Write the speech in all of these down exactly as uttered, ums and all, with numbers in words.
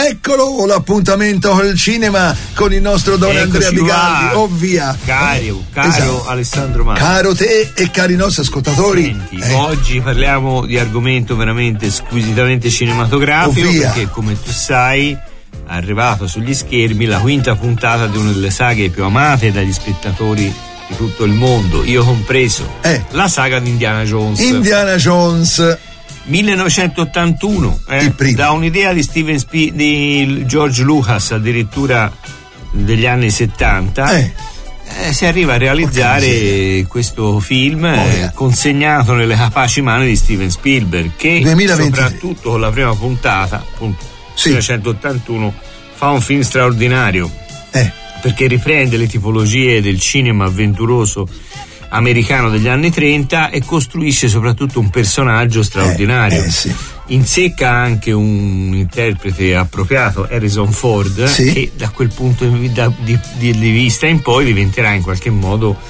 Eccolo l'appuntamento al cinema con il nostro Don Eccoci Andrea Bigaldi. qua. Oh via. Caro, caro Esatto. Alessandro Mann. Caro te e cari nostri ascoltatori. Senti, eh. oggi parliamo di argomento veramente squisitamente cinematografico, Ovvia. perché come tu sai è arrivato sugli schermi la quinta puntata di una delle saghe più amate dagli spettatori di tutto il mondo, io compreso, Eh. la saga di Indiana Jones. Indiana Jones. millenovecentottantuno, eh, Il primo. da un'idea di Steven Sp- di George Lucas, addirittura degli anni settanta, Eh. eh, si arriva a realizzare questo film eh, yeah. consegnato nelle capaci mani di Steven Spielberg, che duemilaventitré. soprattutto con la prima puntata, appunto, Sì. millenovecentottantuno, fa un film straordinario, Eh. perché riprende le tipologie del cinema avventuroso americano degli anni trenta e costruisce soprattutto un personaggio straordinario. Eh, eh, sì. Insecca anche un interprete appropriato, Harrison Ford, Sì. che da quel punto di, da- di- di- di vista in poi diventerà in qualche modo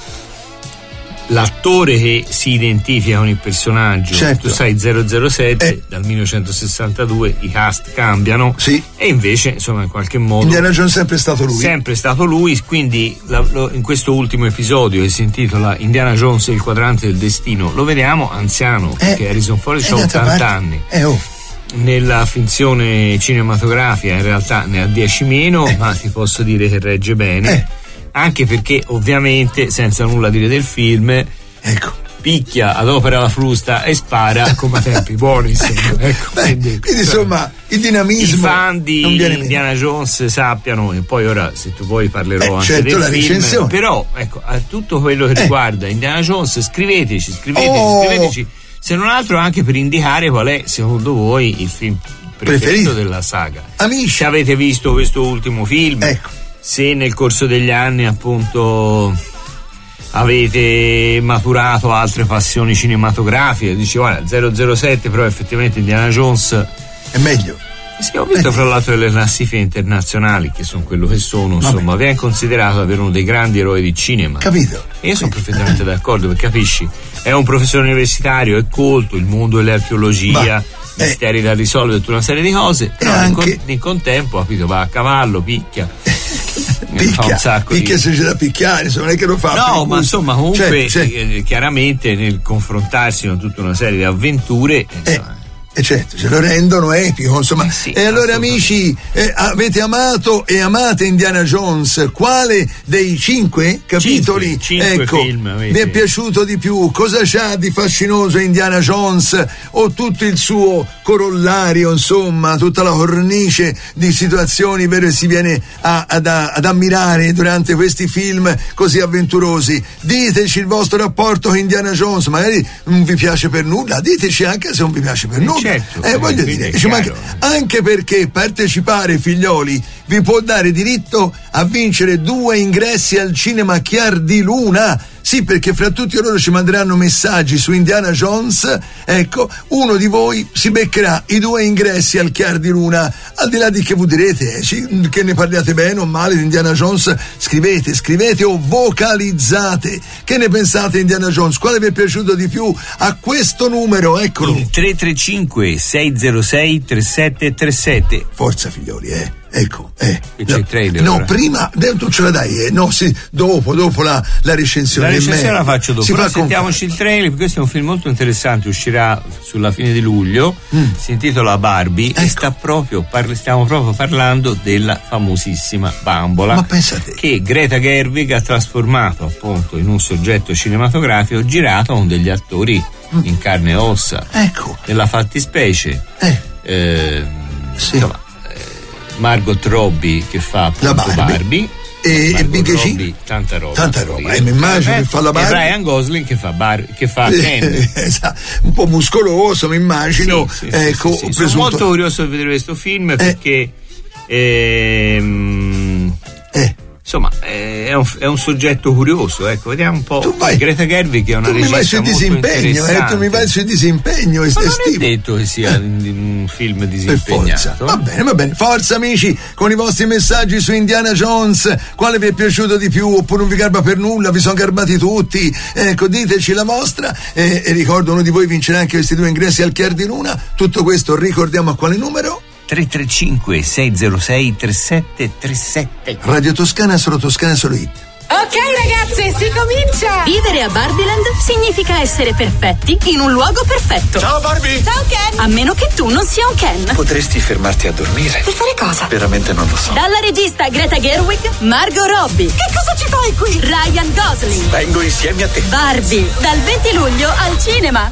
l'attore che si identifica con il personaggio. Certo. Tu sai, zero zero sette Eh. dal millenovecentosessantadue i cast cambiano, Sì. e invece insomma in qualche modo Indiana Jones è sempre stato lui. sempre stato lui, quindi la- lo- in questo ultimo episodio che si intitola Indiana Jones e il quadrante del destino lo vediamo anziano, perché Harrison Ford eh, ha d'altra ottanta parte- anni. Eh, oh. Nella finzione cinematografica in realtà ne ha dieci meno, Eh. ma ti posso dire che regge bene, Eh. anche perché ovviamente, senza nulla dire del film, Ecco. picchia, adopera la frusta e spara come a tempi buoni, insomma. Ecco, Beh, quindi, quindi insomma il i dinamismo fan di non viene meno. Indiana Jones sappiano, e poi ora se tu vuoi parlerò Eh, anche certo, del la film, recensione. però ecco, a tutto quello che Eh. riguarda Indiana Jones, scriveteci, scriveteci, Oh. scriveteci, se non altro anche per indicare qual è secondo voi il film preferito, Preferito. della saga. Amici. Se avete visto questo ultimo film, Ecco. se nel corso degli anni appunto avete maturato altre passioni cinematografiche, dici guarda zero zero sette però effettivamente Indiana Jones. È meglio. Sì, ho visto fra l'altro delle classifiche internazionali che sono quello che sono, insomma, viene considerato avere uno dei grandi eroi di cinema. Capito? E io sono perfettamente d'accordo, perché capisci, è un professore universitario, è colto, il mondo dell'archeologia, Ma, eh, misteri da risolvere, tutta una serie di cose, però nel, anche- con- nel contempo, capito, va a cavallo, picchia. fa un Picchia, sacco picchia di... se c'è da picchiare, insomma, non è che lo fa. per No, il ma gusto. insomma, comunque, C'è, c'è. eh, chiaramente nel confrontarsi con tutta una serie di avventure, insomma, E certo, ce lo rendono epico, insomma. Eh sì, e allora assolutamente. amici, eh, avete amato e amate Indiana Jones, quale dei cinque capitoli Cinque, cinque ecco, film avete. vi è piaciuto di più? Cosa c'ha di fascinoso Indiana Jones, o tutto il suo corollario, insomma, tutta la cornice di situazioni vero si viene a- ad, a- ad ammirare durante questi film così avventurosi? Diteci il vostro rapporto con Indiana Jones, magari non vi piace per nulla, diteci anche se non vi piace per nulla. certo, eh, voglio quindi dire, è ci manca- chiaro. anche perché partecipare, figlioli, vi può dare diritto a vincere due ingressi al cinema Chiar di Luna. Sì, perché fra tutti loro ci manderanno messaggi su Indiana Jones. Ecco, uno di voi si beccherà i due ingressi al Chiar di Luna. Al di là di che voi direte, eh, ci- che ne parliate bene o male di Indiana Jones, scrivete, scrivete o vocalizzate. Che ne pensate di Indiana Jones? Quale vi è piaciuto di più? A questo numero, eccolo. il tre tre cinque sei zero sei tre sette tre sette. Forza figlioli, eh. Ecco, eh. E c'è il trailer, No, ora. prima, eh, tu ce la dai, eh. No, sì, dopo, dopo la, la recensione. La è recensione meglio. la faccio dopo, Si però fa con sentiamoci il trailer, perché questo è un film molto interessante, uscirà sulla fine di luglio, si intitola Barbie, e Mm. Ecco. sta proprio, parli- stiamo proprio parlando della famosissima bambola, Ma pensate. che Greta Gerwig ha trasformato appunto in un soggetto cinematografico girato con degli attori in carne e ossa. Ecco, Nella fattispecie eh. eh, Sì. insomma, eh, Margot Robbie che fa appunto La Barbie. Barbie, E- Margot e Big G? Robbie, tanta roba, Tanta devo roba, dire. eh, mi immagino che fa la Barbie. E Ryan Gosling che fa, bar, che fa Ken. Esatto, un po' muscoloso, mi immagino. Sì, sì, sì, ecco, sì, sì. Sono presunto- molto curioso di vedere questo film perché ehm, Eh. insomma eh, è, un, è un soggetto curioso, ecco, vediamo un po'. Tu vai- Greta Gerwig che è una Tu mi vai regista sul molto disimpegno, eh, tu interessante. mi vai sul disimpegno Ma non è estivo. detto che sia un film Per disimpegnato. forza, va bene, va bene. Forza amici, con i vostri messaggi su Indiana Jones, quale vi è piaciuto di più oppure non vi garba per nulla, vi sono garbati tutti, ecco, diteci la vostra e, e ricordo uno di voi vincerà anche questi due ingressi al Chiar di Luna. Tutto questo ricordiamo a quale numero? tre tre cinque sei zero sei tre sette tre sette. Radio Toscana, solo Toscana, solo hit. Ok ragazze, si comincia! Vivere a Barbieland significa essere perfetti in un luogo perfetto. Ciao Barbie! Ciao Ken! A meno che tu non sia un Ken. Potresti fermarti a dormire? Per fare cosa? Veramente non lo so. Dalla regista Greta Gerwig, Margot Robbie. Che cosa ci fai qui? Ryan Gosling. Vengo insieme a te. Barbie, dal venti luglio al cinema.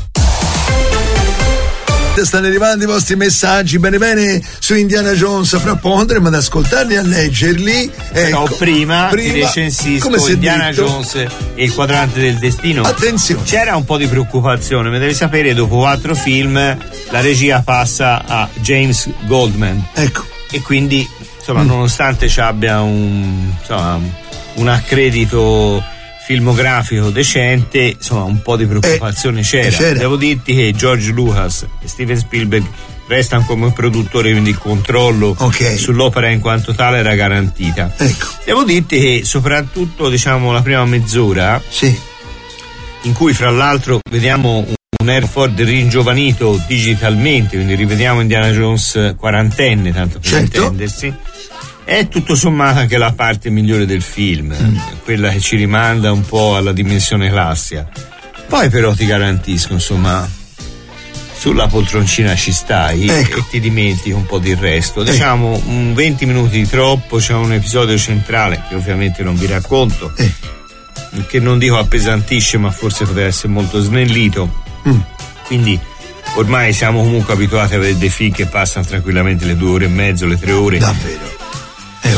Stanno arrivando i vostri messaggi bene bene su Indiana Jones, fra poco andremo ad ascoltarli e a leggerli. Però ecco, prima, prima ti recensisco come si è Indiana detto, Jones e il quadrante del destino. Attenzione, c'era un po' di preoccupazione, ma devi sapere, dopo quattro film la regia passa a James Goldman, ecco, e quindi insomma Mm. nonostante ci abbia un, insomma, un accredito filmografico decente, insomma un po' di preoccupazione Eh, c'era. c'era. Devo dirti che George Lucas e Steven Spielberg restano come produttori, quindi il controllo Ok. sull'opera in quanto tale era garantita. ecco, Devo dirti che soprattutto, diciamo, la prima mezz'ora, sì, in cui fra l'altro vediamo un un Harrison ringiovanito digitalmente, quindi rivediamo Indiana Jones quarantenne, tanto per Certo. intendersi, è tutto sommato anche la parte migliore del film, Mm. quella che ci rimanda un po' alla dimensione classica. Poi però ti garantisco, insomma, sulla poltroncina ci stai, Ecco. e ti dimentichi un po' del resto. Diciamo un venti minuti di troppo, c'è un episodio centrale che ovviamente non vi racconto, Eh. che non dico appesantisce, ma forse poteva essere molto snellito. Mm. Quindi ormai siamo comunque abituati a vedere dei film che passano tranquillamente le due ore e mezzo, le tre ore. davvero. Eh,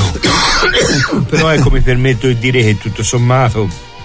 oh. Però ecco, mi permetto di dire che tutto sommato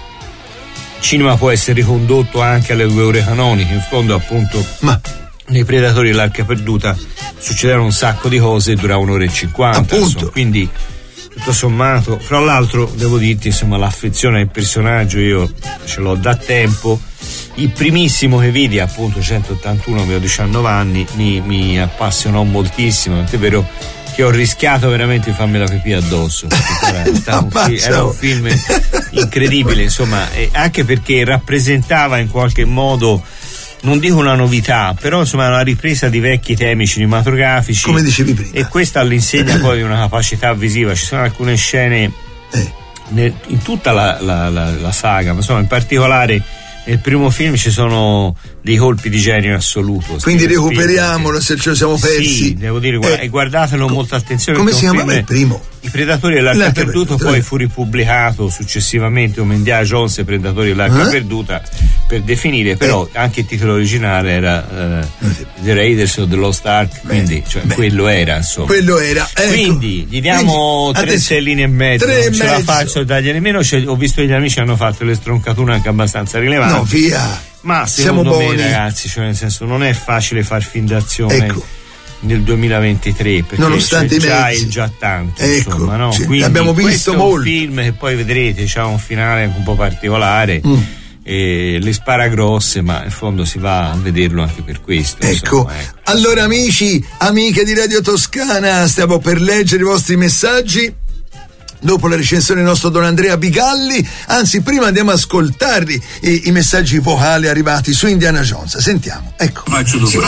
il cinema può essere ricondotto anche alle due ore canoniche. In fondo, appunto, Ma nei Predatori dell'Arca Perduta succedevano un sacco di cose e durava un'ora e cinquanta. Appunto. Insomma, quindi tutto sommato, fra l'altro devo dirti, insomma, l'affezione al personaggio io ce l'ho da tempo. Il primissimo che vidi, appunto centottantuno, avevo diciannove anni, mi, mi appassionò moltissimo, tant'è vero che ho rischiato veramente di farmi la pipì addosso, perché era, stato un fi- era un film incredibile, insomma, e anche perché rappresentava in qualche modo, non dico una novità, però insomma una ripresa di vecchi temi cinematografici, come dicevi prima. e questa all'insegna poi di una capacità visiva. Ci sono alcune scene Eh. nel- in tutta la, la, la, la saga, ma insomma in particolare nel primo film ci sono dei colpi di genio assoluto. Quindi Steven recuperiamolo se ce lo siamo persi. Sì, devo dire, guarda, Eh, e guardatelo co- molta attenzione. come perché si è un chiamava film- il primo? I Predatori dell'Arca L'Arca Perduta, Perduta, poi eh. fu ripubblicato successivamente come Indiana Jones e Predatori dell'Arca Eh? Perduta, per definire, però anche il titolo originale era eh, The Raiders of the Lost Ark, quindi cioè, beh. quello era, insomma. Quello era. Ecco. Quindi gli diamo Quindi, tre attenzione, stelline e mezzo, tre e non ce la mezzo. faccio a dargli nemmeno. Cioè, ho visto che gli amici hanno fatto le stroncature anche abbastanza rilevanti. No, via. Ma Siamo secondo me, buoni. ragazzi, cioè nel senso, non è facile far fin d'azione Ecco. nel duemilaventitré, perché Nonostante c'è i già mezzi. il già tanto, Ecco, insomma, no? sì, Quindi l'abbiamo visto questo è un molto. film che poi vedrete c'ha un finale un po' particolare, Mm. e le spara grosse, ma in fondo si va a vederlo anche per questo, Ecco. insomma, ecco. Allora amici, amiche di Radio Toscana, stiamo per leggere i vostri messaggi. Dopo la recensione del nostro Don Andrea Bigalli, anzi prima andiamo ad ascoltarli i, i messaggi vocali arrivati su Indiana Jones. Sentiamo, ecco. A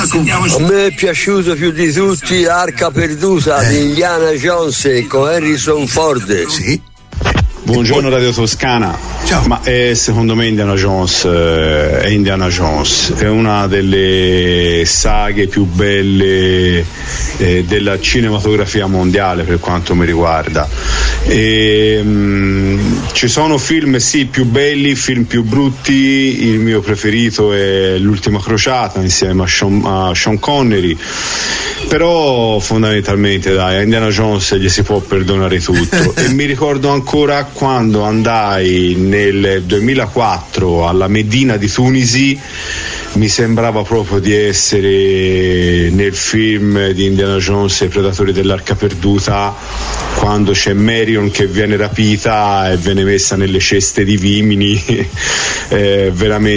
me è piaciuto più di tutti Arca Perduta Eh. di Indiana Jones con Harrison Ford. Sì. Buongiorno Radio Toscana. Ciao. Ma è, secondo me Indiana Jones eh, è Indiana Jones, è una delle saghe più belle eh, della cinematografia mondiale per quanto mi riguarda. E, mh, ci sono film sì più belli, film più brutti. Il mio preferito è L'Ultima Crociata insieme a Sean, a Sean Connery, però fondamentalmente dai, a Indiana Jones gli si può perdonare tutto. E mi ricordo ancora quando andai nel duemilaquattro alla Medina di Tunisi, mi sembrava proprio di essere nel film di Indiana Jones e i Predatori dell'Arca Perduta, quando c'è Marion che viene rapita e viene messa nelle ceste di vimini. eh,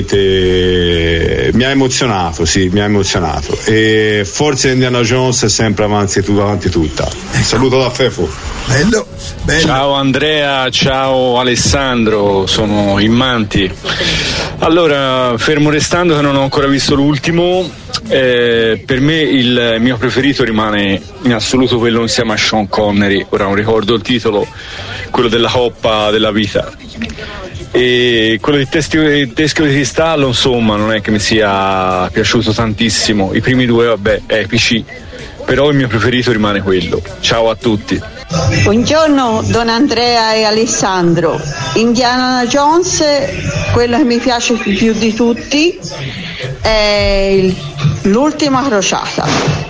veramente mi ha emozionato, sì, mi ha emozionato. E forse Indiana Jones è sempre avanti, avanti tutta. Saluto da Fefo. bello, bello. Ciao Andrea, ciao Alessandro, sono Immanti. Allora, fermo restando che non ho ancora visto l'ultimo, eh, per me il mio preferito rimane in assoluto quello insieme a Sean Connery, ora non ricordo il titolo, quello della Coppa della Vita. E quello di Teschio di Cristallo, insomma, non è che mi sia piaciuto tantissimo. I primi due, vabbè, epici, però il mio preferito rimane quello. Ciao a tutti. Buongiorno Don Andrea e Alessandro. Indiana Jones, quello che mi piace più di tutti è l'ultima crociata.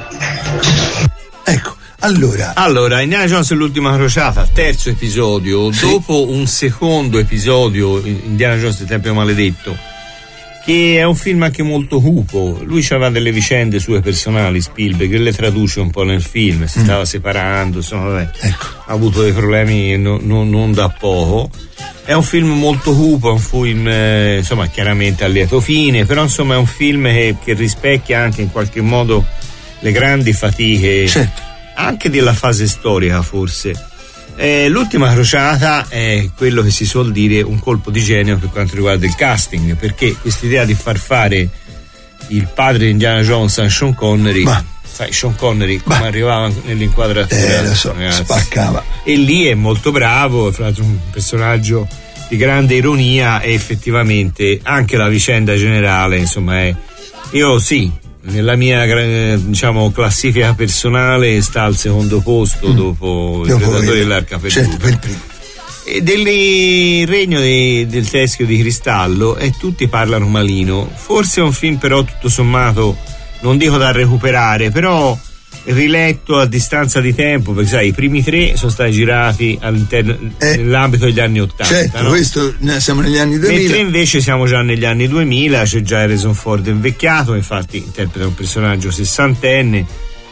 Ecco, allora allora Indiana Jones e l'ultima crociata, terzo episodio, sì. Dopo un secondo episodio, Indiana Jones il Tempio Maledetto, che è un film anche molto cupo. Lui aveva delle vicende sue personali, Spielberg, e le traduce un po' nel film, si mm. stava separando, insomma, vabbè, ecco. Ha avuto dei problemi no, no, non da poco. È un film molto cupo, è un film eh, insomma chiaramente a lieto fine, però insomma è un film che, che rispecchia anche in qualche modo le grandi fatiche, certo. Anche della fase storica forse. Eh, l'ultima crociata è quello che si suol dire un colpo di genio per quanto riguarda il casting, perché quest'idea di far fare il padre di Indiana Jones a Sean Connery, ma, sai, Sean Connery come arrivava nell'inquadratura, eh, lo so, spaccava, e lì è molto bravo, fra l'altro un personaggio di grande ironia, e effettivamente anche la vicenda generale, insomma, è io sì nella mia diciamo classifica personale sta al secondo posto mm. dopo il Predatore dell'Arca Perduta, certo, per il primo. E del regno di, del Teschio di Cristallo, e tutti parlano malino. Forse è un film però tutto sommato, non dico da recuperare, però riletto a distanza di tempo, perché sai i primi tre sono stati girati all'interno eh, nell'ambito degli anni ottanta, certo, no? Questo siamo negli anni duemila, mentre invece siamo già negli anni duemila, c'è già Harrison Ford invecchiato, infatti interpreta un personaggio sessantenne,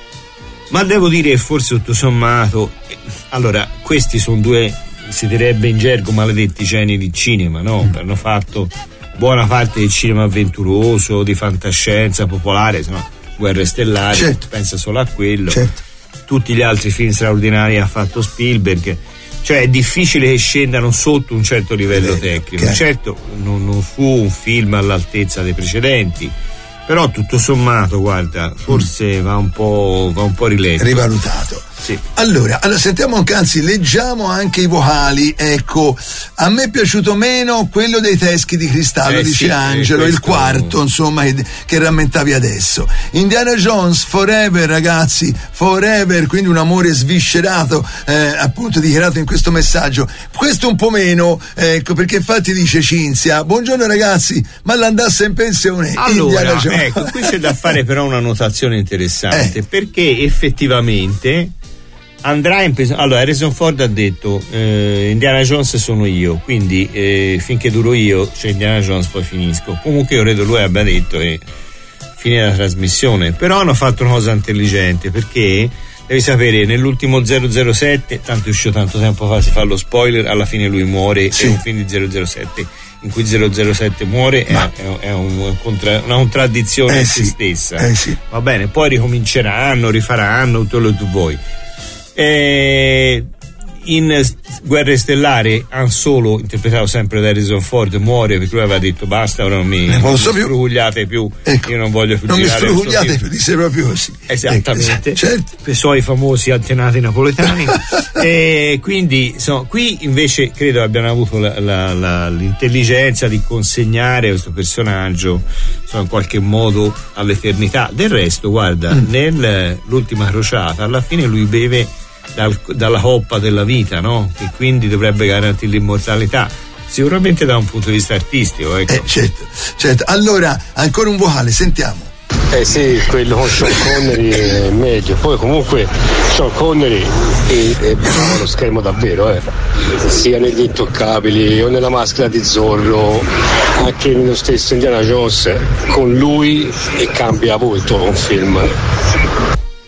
ma devo dire forse tutto sommato, allora questi sono due, si direbbe in gergo, maledetti geni di cinema, no? Mm. Hanno fatto buona parte del cinema avventuroso, di fantascienza popolare, insomma Guerre Stellari, certo. Pensa solo a quello, certo. Tutti gli altri film straordinari ha fatto Spielberg, cioè è difficile che scendano sotto un certo livello eh, tecnico, okay. Certo non, non fu un film all'altezza dei precedenti, però tutto sommato guarda forse mm. va un po' va un po' riletto, rivalutato. Sì. Allora, allora sentiamo anche, anzi leggiamo anche i vocali. Ecco, a me è piaciuto meno quello dei Teschi di Cristallo, eh dice sì, Angelo, questo... il quarto insomma che, che rammentavi adesso. Indiana Jones Forever, ragazzi, Forever, quindi un amore sviscerato, eh, appunto dichiarato in questo messaggio. Questo un po' meno, ecco, perché infatti dice Cinzia, buongiorno ragazzi, ma l'andasse in pensione allora, Indiana Jones. Ecco, qui c'è da fare però una notazione interessante, eh. perché effettivamente andrà in pensione. Allora Harrison Ford ha detto eh, Indiana Jones sono io, quindi eh, finché duro io c'è Indiana Jones, poi finisco. Comunque io credo lui abbia detto e fine la trasmissione, però hanno fatto una cosa intelligente, perché devi sapere nell'ultimo zero zero sette, tanto è uscito tanto tempo fa, si fa lo spoiler, alla fine lui muore, sì. È un film di zero zero sette in cui zero zero sette muore, ma è, è un, contra, una contraddizione eh in sì, se stessa, eh sì. Va bene, poi ricominceranno, rifaranno tutto quello che tu vuoi. Eh, in Guerre Stellari Han Solo, interpretato sempre da Harrison Ford, muore perché lui aveva detto basta, ora non mi, ne posso non mi più sfrugugliate più, ecco, io non voglio più non girare, mi sfrugugliate più, disse proprio così, esattamente, ecco, certo. Per i suoi famosi antenati napoletani. E quindi insomma, qui invece credo abbiano avuto la, la, la, l'intelligenza di consegnare questo personaggio insomma, in qualche modo all'eternità. Del resto guarda, mm. nell'ultima crociata alla fine lui beve Dal, dalla coppa della vita, no? Che quindi dovrebbe garantire l'immortalità, sicuramente da un punto di vista artistico, ecco. Eh, certo, certo. Allora, ancora un vocale, sentiamo. Eh sì, quello con Sean Connery è meglio. Poi comunque Sean Connery è, è bravo allo schermo davvero, eh. Sia negli Intoccabili o nella Maschera di Zorro, anche nello stesso Indiana Jones, con lui e cambia volto un film.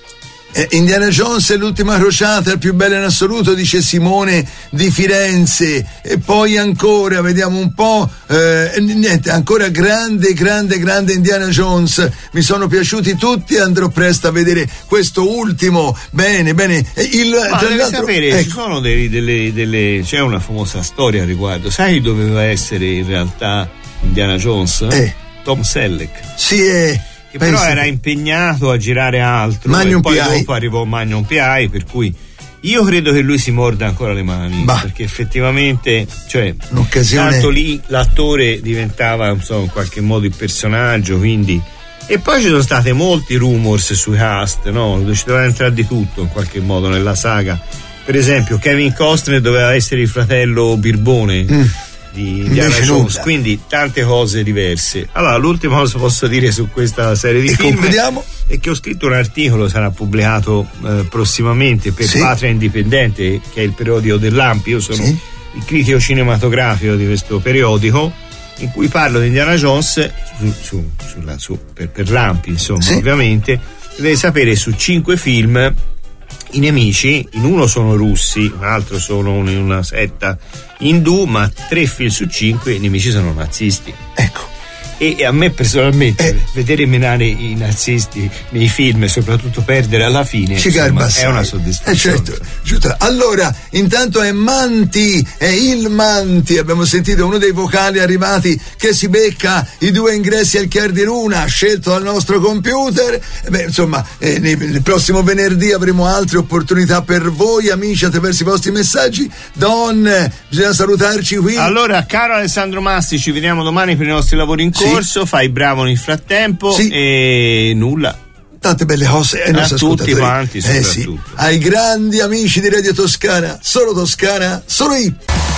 Eh, Indiana Jones è l'ultima crociata, il più bello in assoluto, dice Simone di Firenze. E poi ancora, vediamo un po', eh, niente, ancora grande, grande, grande Indiana Jones. Mi sono piaciuti tutti, andrò presto a vedere questo ultimo. Bene, bene. Il, Ma tra devi l'altro, sapere, ecco. ci sono dei, delle, delle, c'è una famosa storia a riguardo. Sai chi doveva essere in realtà Indiana Jones? Eh. Tom Selleck. Sì, è. Che però era impegnato a girare altro. Magnum e poi P I. dopo arrivò Magnum P I, per cui io credo che lui si morda ancora le mani, bah. perché effettivamente, cioè, un'occasione. tanto lì l'attore diventava, non so, in qualche modo il personaggio, quindi. E poi ci sono state molti rumors sui cast, no? Ci doveva entrare di tutto in qualche modo nella saga. Per esempio Kevin Costner doveva essere il fratello Birbone mm. di Indiana Jones, quindi tante cose diverse. Allora, l'ultima cosa posso dire su questa serie di e film concludiamo? È che ho scritto un articolo, sarà pubblicato eh, prossimamente per sì. Patria Indipendente, che è il periodico dell'A M P. Io sono sì. il critico cinematografico di questo periodico, in cui parlo di Indiana Jones su, su, sulla, su, per, per l'A M P, insomma, sì. ovviamente. Deve sapere su cinque film i nemici, in uno sono russi, un altro sono una setta indù, ma tre film su cinque i nemici sono nazisti. Ecco. E a me personalmente eh. vedere menare i nazisti nei film e soprattutto perdere alla fine, ci insomma, è una soddisfazione. Eh certo, giusto. Allora, intanto è Manti, è il Manti, abbiamo sentito uno dei vocali arrivati che si becca i due ingressi al Chiar di Luna, scelto dal nostro computer. Beh, insomma, eh, nel prossimo venerdì avremo altre opportunità per voi, amici, attraverso i vostri messaggi. Don, bisogna salutarci qui. Allora, caro Alessandro Massi, ci vediamo domani per i nostri lavori in corso. Sì. Fai bravo nel frattempo sì. e nulla. Tante belle cose ai nostri tutti quanti, eh sì. Ai grandi amici di Radio Toscana, solo Toscana, solo I.